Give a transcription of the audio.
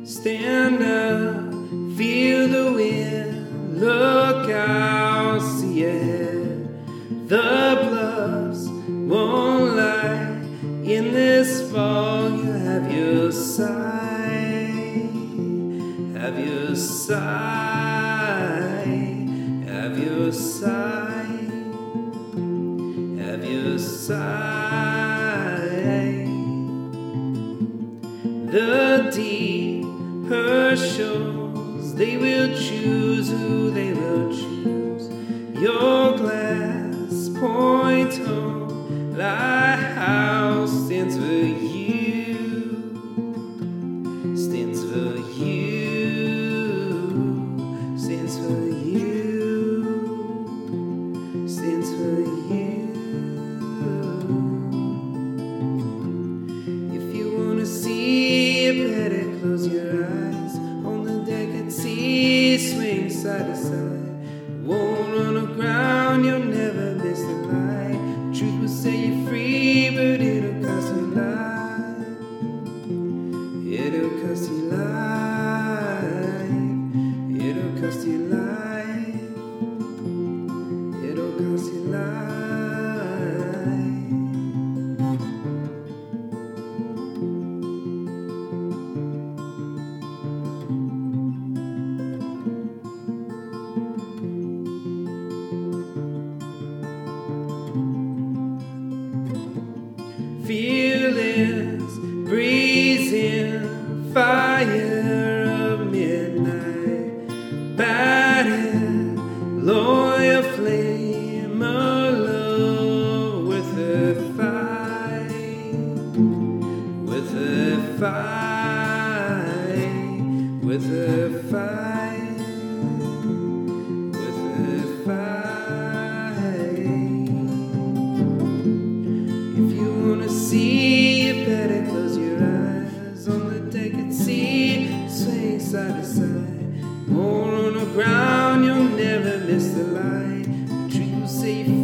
Stand up, feel the wind, look out, see ahead. The bluffs won't lie. In this fall, you have your sight, have your sight, have your sight, have your sight. The deep her shores, they will choose who they will choose. Your glass point home, lighthouse stands for you, stands for you, stands for you, stands for you. If you wanna see it better, close your eyes. On the deck at sea, swing side to side. Won't run aground, you'll never miss the light. Truth will set you free, but it'll cost you life. It'll cost you life. It'll cost you life. It'll cost you life. Feelings, breezing, fire of midnight, batting, loyal flame of love with a fight, with a fight, with a fight, with a fight. If you wanna see it better, close your eyes. On the deck at sea, swing side to side. More on the ground, you'll never miss the light. The tree will say